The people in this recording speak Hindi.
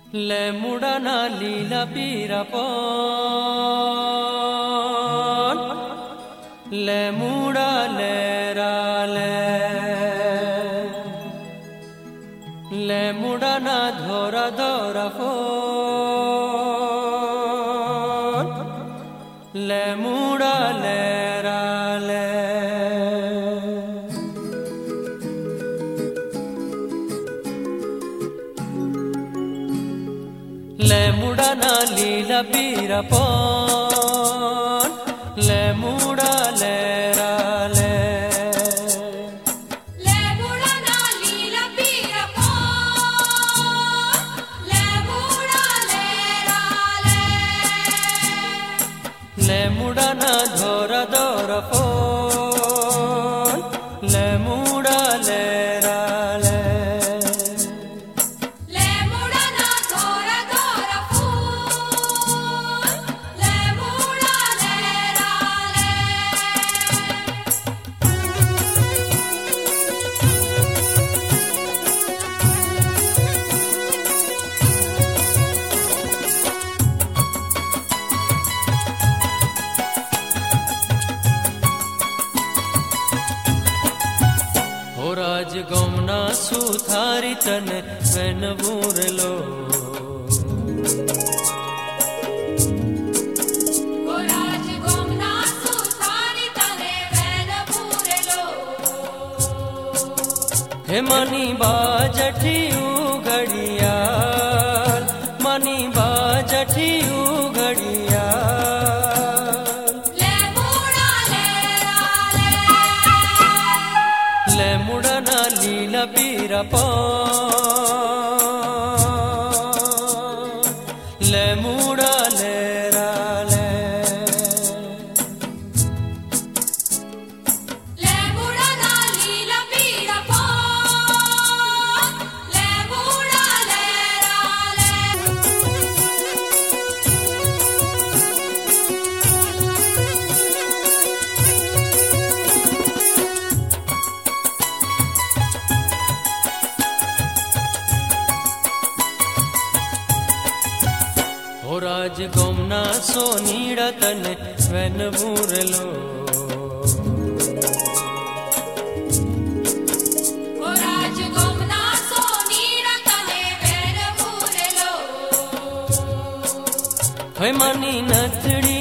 ले मुड़ना लीला पीरा पौन ले मुड़ा लेरा ले मुड़ना धोरा धोरा फोन ले मुड़ा लेरा ले मुड़ना लीला पीरा पौन ले मुड़ा लेरा ले मुड़ना लीला पीरा पौन ले मुड़ा लेरा ले मुड़ना धोरा धोरा फोन ले मुड़ा लेरा राज गोमना सुथारी तन वन बूरलो राज गोमना सुथारी तने वन बूरलो हे मनी बाजठी उघड़िया मनी बाजठी उघड़िया ले मुड़ना लीला पीरा पौन ले मुड़ा लेरा ले मुड़ना लीला पीरा पौन ले मुड़ा लेरा राज गोमना सोनीड़ा तन वन बूरलो राज गोमना सोनीड़ा तने वन बूरलो हे मनी नथड़ी